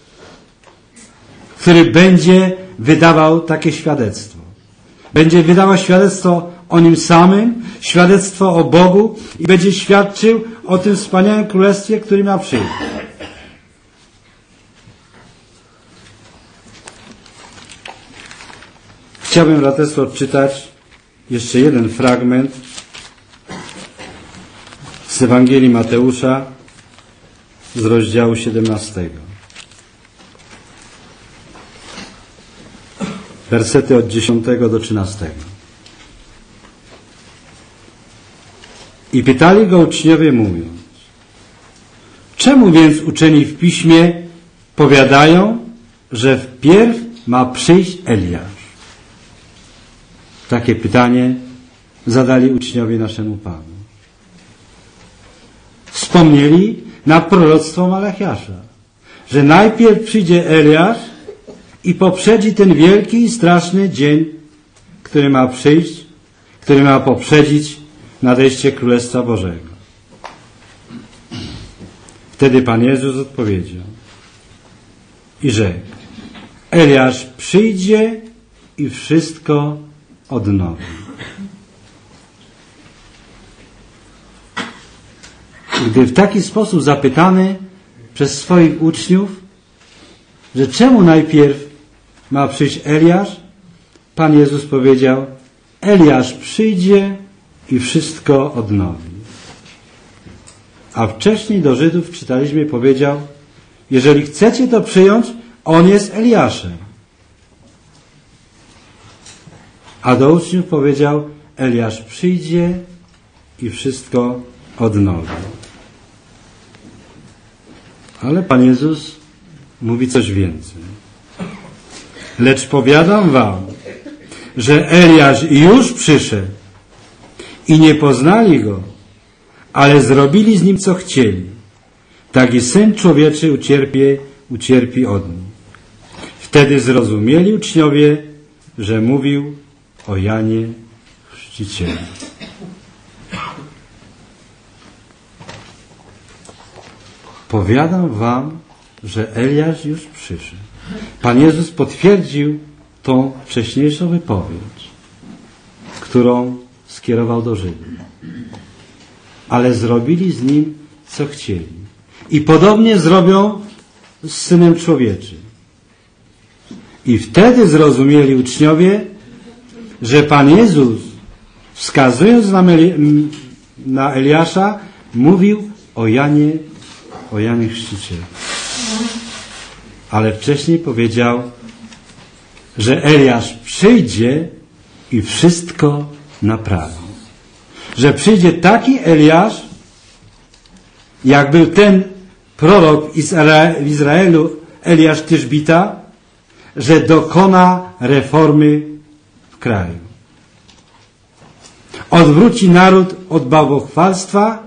który będzie wydawał takie świadectwo. Będzie wydawał świadectwo o Nim samym, świadectwo o Bogu i będzie świadczył o tym wspaniałym Królestwie, który ma przyjść. Chciałbym, braterstwo, odczytać jeszcze jeden fragment z Ewangelii Mateusza z rozdziału 17. wersety od 10 do 13. I pytali go uczniowie, mówiąc: czemu więc uczeni w piśmie powiadają, że wpierw ma przyjść Eliasz? Takie pytanie zadali uczniowie naszemu Panu. Wspomnieli na proroctwo Malachiasza, że najpierw przyjdzie Eliasz i poprzedzi ten wielki i straszny dzień, który ma przyjść, który ma poprzedzić nadejście Królestwa Bożego. Wtedy Pan Jezus odpowiedział i rzekł: Eliasz przyjdzie i wszystko odnowi. Gdy w taki sposób zapytany przez swoich uczniów, że czemu najpierw ma przyjść Eliasz, Pan Jezus powiedział: Eliasz przyjdzie i wszystko odnowi. A wcześniej do Żydów czytaliśmy, powiedział: jeżeli chcecie to przyjąć, on jest Eliaszem. A do uczniów powiedział: Eliasz przyjdzie i wszystko odnowi. Ale Pan Jezus mówi coś więcej. Lecz powiadam wam, że Eliasz już przyszedł i nie poznali go, ale zrobili z nim co chcieli. Tak i Syn Człowieczy ucierpi od nich. Wtedy zrozumieli uczniowie, że mówił o Janie Chrzcicielu. Powiadam wam, że Eliasz już przyszedł. Pan Jezus potwierdził tą wcześniejszą wypowiedź, którą skierował do Żydów. Ale zrobili z nim co chcieli. I podobnie zrobią z Synem Człowieczym. I wtedy zrozumieli uczniowie, że Pan Jezus, wskazując na Eliasza, mówił o Janie Chrzcicielu. Ale wcześniej powiedział, że Eliasz przyjdzie i wszystko naprawi. Że przyjdzie taki Eliasz, jak był ten prorok w Izraelu, Eliasz Tyszbita, że dokona reformy w kraju. Odwróci naród od bałwochwalstwa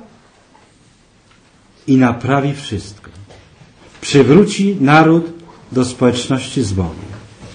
i naprawi wszystko. Przywróci naród do społeczności z Bogiem.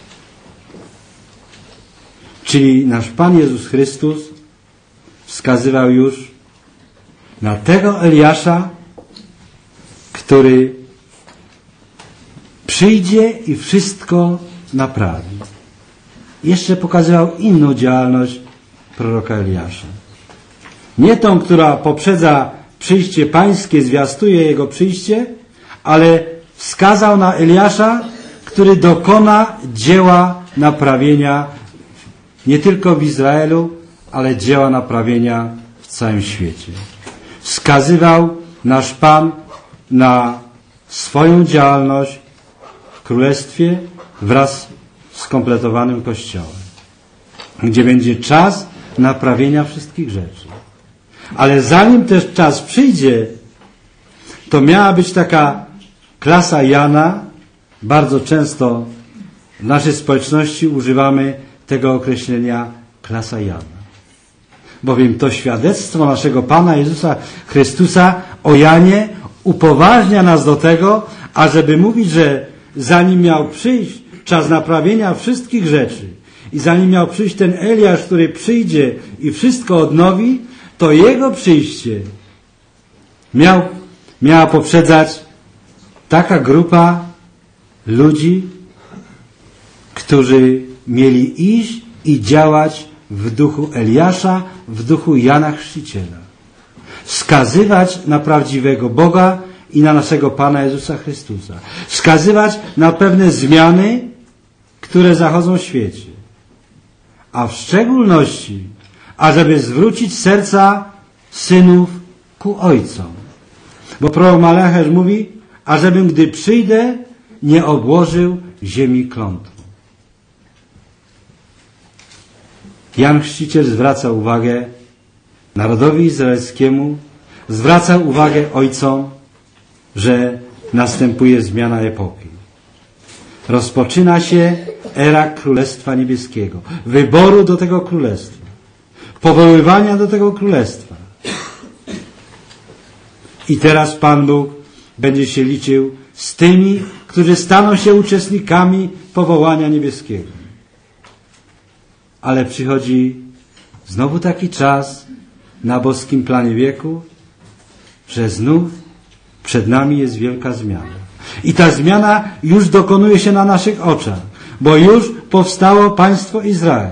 Czyli nasz Pan Jezus Chrystus wskazywał już na tego Eliasza, który przyjdzie i wszystko naprawi. Jeszcze pokazywał inną działalność proroka Eliasza. Nie tą, która poprzedza przyjście pańskie, zwiastuje jego przyjście, ale wskazał na Eliasza, który dokona dzieła naprawienia nie tylko w Izraelu, ale dzieła naprawienia w całym świecie. Wskazywał nasz Pan na swoją działalność w Królestwie wraz z skompletowanym Kościołem, gdzie będzie czas naprawienia wszystkich rzeczy. Ale zanim też czas przyjdzie, to miała być taka klasa Jana. Bardzo często w naszej społeczności używamy tego określenia klasa Jana. Bowiem to świadectwo naszego Pana Jezusa Chrystusa o Janie upoważnia nas do tego, ażeby mówić, że zanim miał przyjść czas naprawienia wszystkich rzeczy i zanim miał przyjść ten Eliasz, który przyjdzie i wszystko odnowi, to jego przyjście miała poprzedzać taka grupa ludzi, którzy mieli iść i działać w duchu Eliasza, w duchu Jana Chrzciciela. Wskazywać na prawdziwego Boga i na naszego Pana Jezusa Chrystusa. Wskazywać na pewne zmiany, które zachodzą w świecie. A w szczególności, ażeby zwrócić serca synów ku ojcom. Bo prorok Malachiasz mówi, ażebym, gdy przyjdę, nie obłożył ziemi klątwą. Jan Chrzciciel zwraca uwagę narodowi izraelskiemu, zwraca uwagę ojcom, że następuje zmiana epoki. Rozpoczyna się era Królestwa Niebieskiego, wyboru do tego Królestwa, powoływania do tego Królestwa. I teraz Pan Bóg będzie się liczył z tymi, którzy staną się uczestnikami powołania niebieskiego. Ale przychodzi znowu taki czas na boskim planie wieku, że znów przed nami jest wielka zmiana. I ta zmiana już dokonuje się na naszych oczach, bo już powstało państwo Izrael.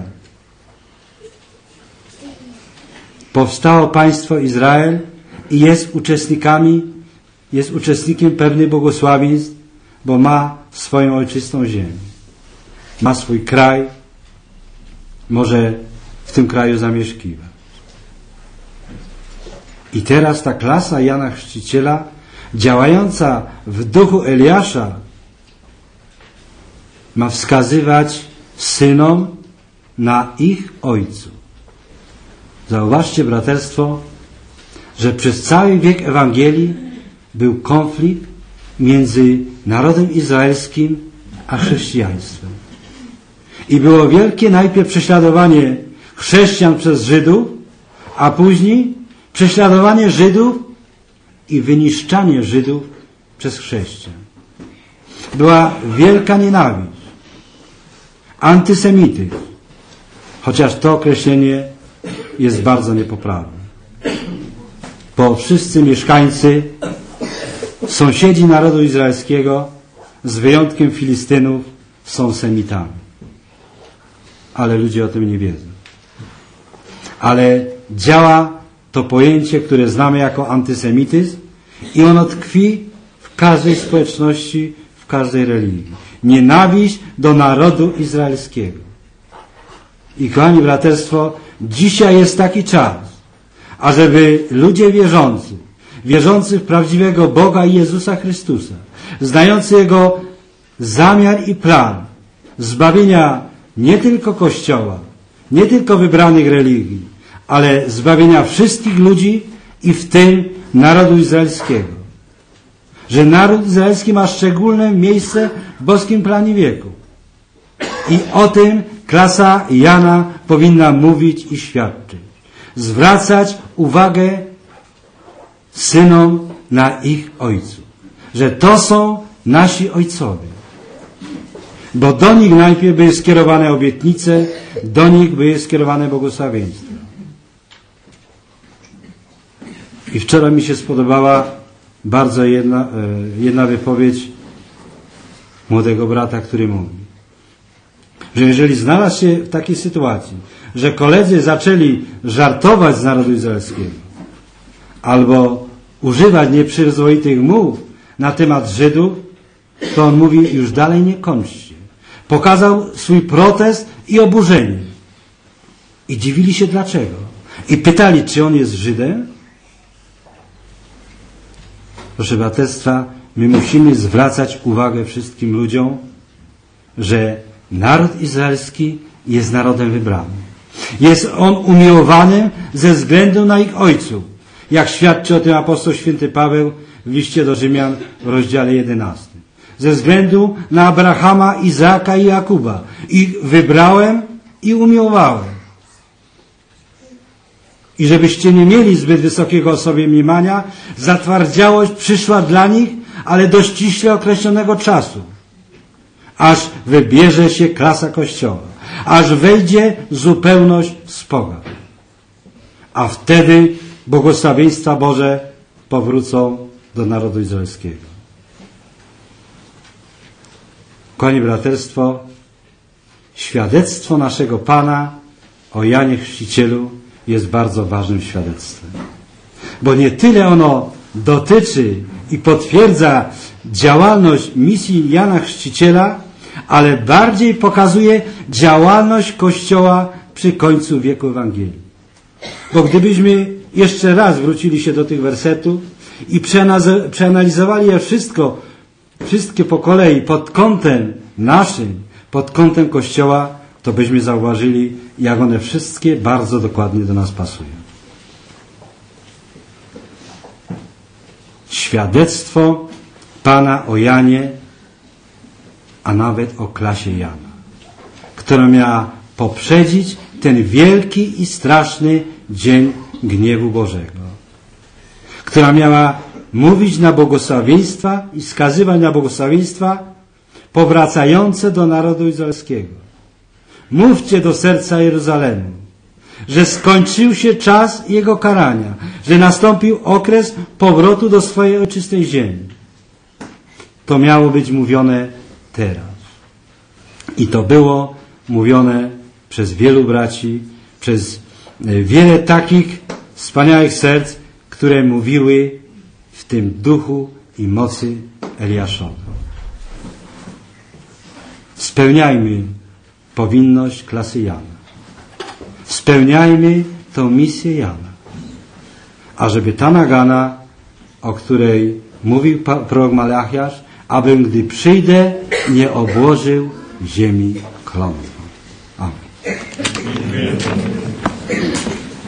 Powstało państwo Izrael i jest uczestnikiem pewnych błogosławieństw, bo ma swoją ojczystą ziemię. Ma swój kraj, może w tym kraju zamieszkiwać. I teraz ta klasa Jana Chrzciciela, działająca w duchu Eliasza, ma wskazywać synom na ich ojcu. Zauważcie, braterstwo, że przez cały wiek Ewangelii był konflikt między narodem izraelskim a chrześcijaństwem. I było wielkie najpierw prześladowanie chrześcijan przez Żydów, a później prześladowanie Żydów i wyniszczanie Żydów przez chrześcijan. Była wielka nienawiść, antysemityzm, chociaż to określenie jest bardzo niepoprawne. Bo wszyscy mieszkańcy, sąsiedzi narodu izraelskiego, z wyjątkiem Filistynów, są Semitami. Ale ludzie o tym nie wiedzą. Ale działa to pojęcie, które znamy jako antysemityzm, i ono tkwi w każdej społeczności, w każdej religii. Nienawiść do narodu izraelskiego. I kochani braterstwo, dzisiaj jest taki czas, ażeby ludzie wierzący w prawdziwego Boga i Jezusa Chrystusa, znający Jego zamiar i plan zbawienia nie tylko Kościoła, nie tylko wybranych religii, ale zbawienia wszystkich ludzi i w tym narodu izraelskiego. Że naród izraelski ma szczególne miejsce w boskim planie wieku. I o tym klasa Jana powinna mówić i świadczyć. Zwracać uwagę synom na ich ojców. Że to są nasi ojcowie. Bo do nich najpierw były skierowane obietnice, do nich były skierowane błogosławieństwa. I wczoraj mi się spodobała bardzo jedna wypowiedź młodego brata, który mówi, że jeżeli znalazł się w takiej sytuacji, że koledzy zaczęli żartować z narodu izraelskiego albo używać nieprzyzwoitych mów na temat Żydów, to on mówi, już dalej nie kończcie. Pokazał swój protest i oburzenie. I dziwili się dlaczego. I pytali, czy on jest Żydem? Proszę braterstwa, my musimy zwracać uwagę wszystkim ludziom, że naród izraelski jest narodem wybranym. Jest on umiłowany ze względu na ich ojców. Jak świadczy o tym apostoł święty Paweł w liście do Rzymian w rozdziale 11. Ze względu na Abrahama, Izaaka i Jakuba. Ich wybrałem i umiłowałem. I żebyście nie mieli zbyt wysokiego o sobie mniemania, zatwardziałość przyszła dla nich, ale do ściśle określonego czasu. Aż wybierze się klasa Kościoła. Aż wejdzie zupełność z pogan. A wtedy błogosławieństwa Boże powrócą do narodu izraelskiego. Kochani braterstwo, świadectwo naszego Pana o Janie Chrzcicielu jest bardzo ważnym świadectwem. Bo nie tyle ono dotyczy i potwierdza działalność misji Jana Chrzciciela, ale bardziej pokazuje działalność Kościoła przy końcu wieku Ewangelii. Bo gdybyśmy jeszcze raz wrócili się do tych wersetów i przeanalizowali je wszystkie po kolei pod kątem naszym, pod kątem Kościoła, to byśmy zauważyli, jak one wszystkie bardzo dokładnie do nas pasują. Świadectwo Pana o Janie, a nawet o klasie Jana, która miała poprzedzić ten wielki i straszny dzień gniewu Bożego, która miała mówić na błogosławieństwa i wskazywać na błogosławieństwa powracające do narodu izraelskiego. Mówcie do serca Jeruzalemu, że skończył się czas jego karania, że nastąpił okres powrotu do swojej ojczystej ziemi. To miało być mówione teraz. I to było mówione przez wielu braci, przez wiele takich wspaniałych serc, które mówiły w tym duchu i mocy Eliaszowa. Spełniajmy powinność klasy Jana. Spełniajmy tą misję Jana. Ażeby ta nagana, o której mówił prorok Malachiasz, abym, gdy przyjdę, nie obłożył ziemi klątwą. Amen.